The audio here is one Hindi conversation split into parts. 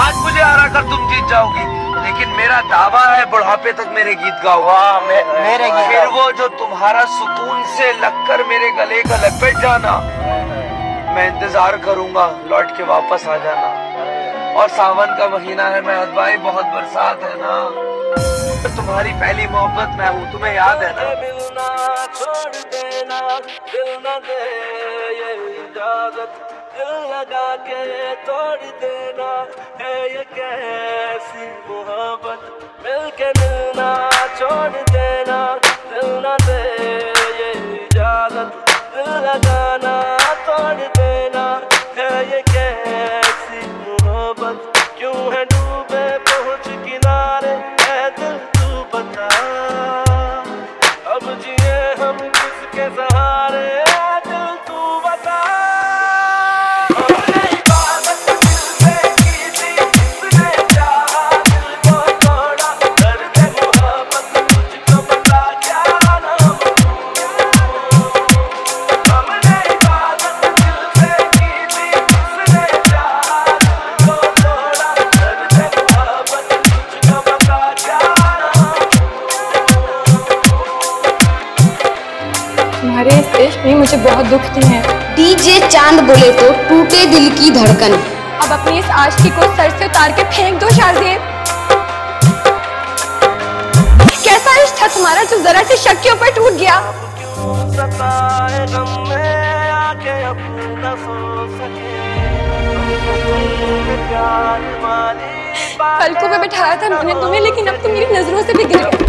आज मुझे हरा कर तुम जीत जाओगी, लेकिन मेरा दावा है बुढ़ापे तक मेरे गीत गाओ। मेरे गीत फिर वो जो तुम्हारा सुकून से लगकर मेरे गले का लपेट जाना, मैं इंतजार करूंगा, लौट के वापस आ जाना। और सावन का महीना है मेहद भाई, बहुत बरसात है ना। तुम्हारी पहली मोहब्बत मैं हूँ, तुम्हें याद है ना। मिलना छोड़ देना, दिल न दे ये इजाजत, दिल लगा के तोड़ देना है ये कैसी मोहब्बत। मिलके मिलना छोड़ देना, दिल न दे ये इजाजत, दिल लगाना तोड़ देना है ये कैसी मोहब्बत। क्यों है डूबे पहुंच किनारे, है दिल तू बता, अब जिए हम किसके सहारे, है दिल तू बता। हमने इबादत दिल से की थी, किसने चाहा दिल को तोड़ा, दर्द मोहब्बत तुझको बता क्या नाम। हमने इबादत दिल से की थी, किसने चाहा दिल को तोड़ा, दर्द मोहब्बत तुझको बता क्या नाम। तुम्हारे इस इश्क ने मुझे बहुत दुखती है। डीजे चांद बोले तो टूटे दिल की धड़कन। अब अपनी इस आशिकी को सर से उतार के फेंक दो शाज़ेब। कैसा इश्क था तुम्हारा जो जरा से शक के ऊपर टूट गया। क्यों सताए गम में आके अब न सो सके, तुमने प्यार वाली पलकों पे बिठाया था मैंने तुम्हें, लेकिन अब तुम मेरी नजरों से भी गिर गए।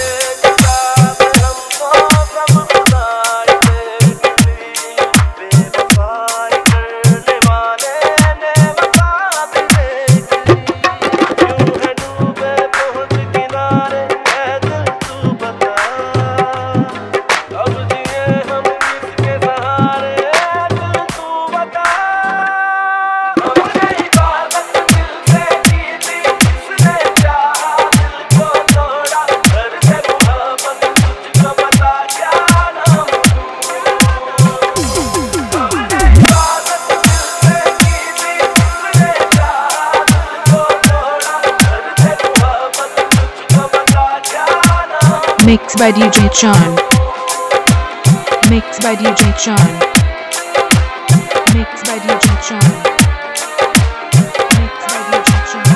Mixed by DJ Chan. Mixed by DJ Chan. Mixed by DJ Chan. Mixed by DJ Chan.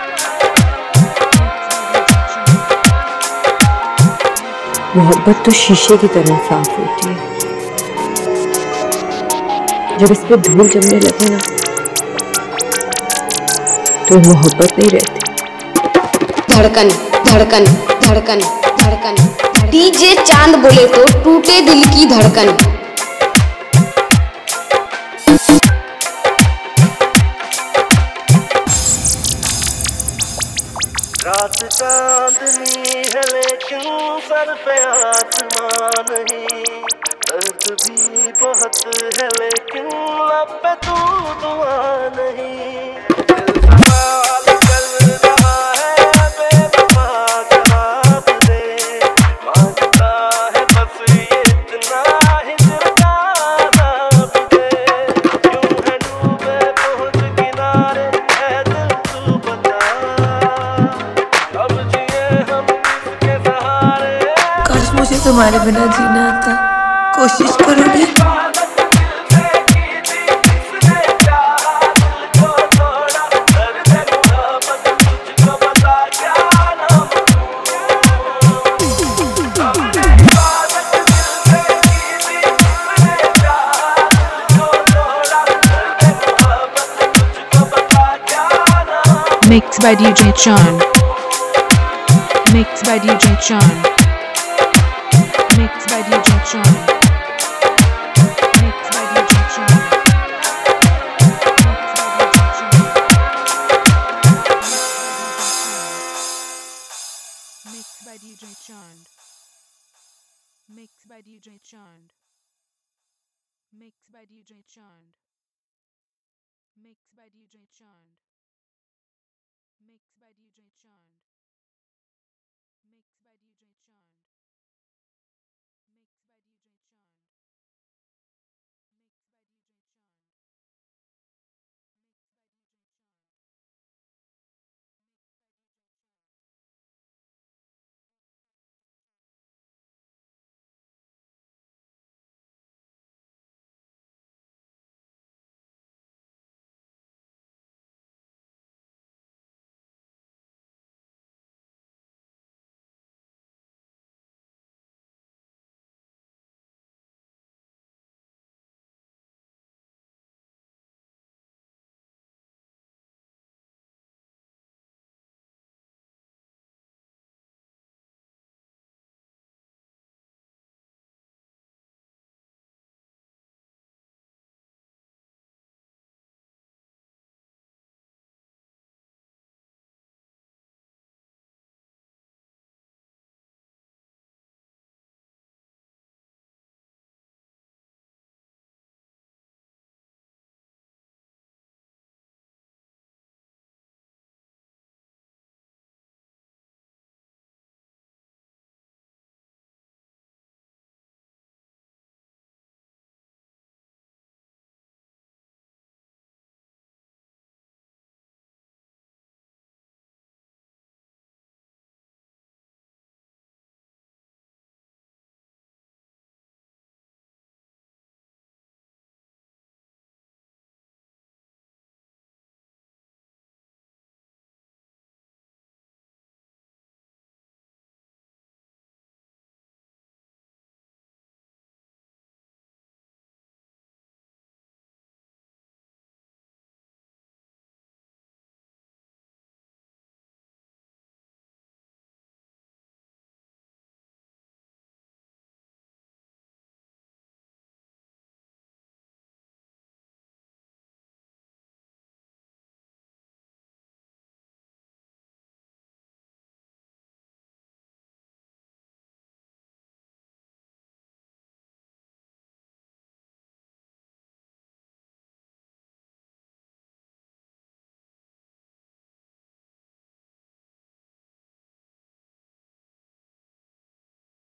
मोहब्बत तो शीशे की तरह साफ होती है, जब इस पे धूल जमने लगे ना तो मोहब्बत नहीं रहती। धड़कन धड़कन धड़कन धड़कन। डीजे चांद बोले तो टूटे दिल की धड़कन। रात चांदनी है लेकिन सर पे आसमान नहीं, दर्द भी बहुत है लेकिन लब पे तू दुआ नहीं। दिल सवाल कर रहा है बेवफा जवाब दे, मांगता है बस ये इतना ही दिल का नाम दे। क्यों है डूबे पहुंच किनारे, है दिल तू बता, अब जिए हम किसके सहारे। काश मुझे तुम्हारे बिना जीना आता, कोशिश करोगे? Mixed by DJ Chan. Mixed by DJ Chan. Mixed by DJ Chan. Mixed by DJ Chan. Mixed by DJ Chan. Mixed by DJ Chan. Mixed by DJ Chan. Mixed by DJ Chan. Mixed by DJ Chan.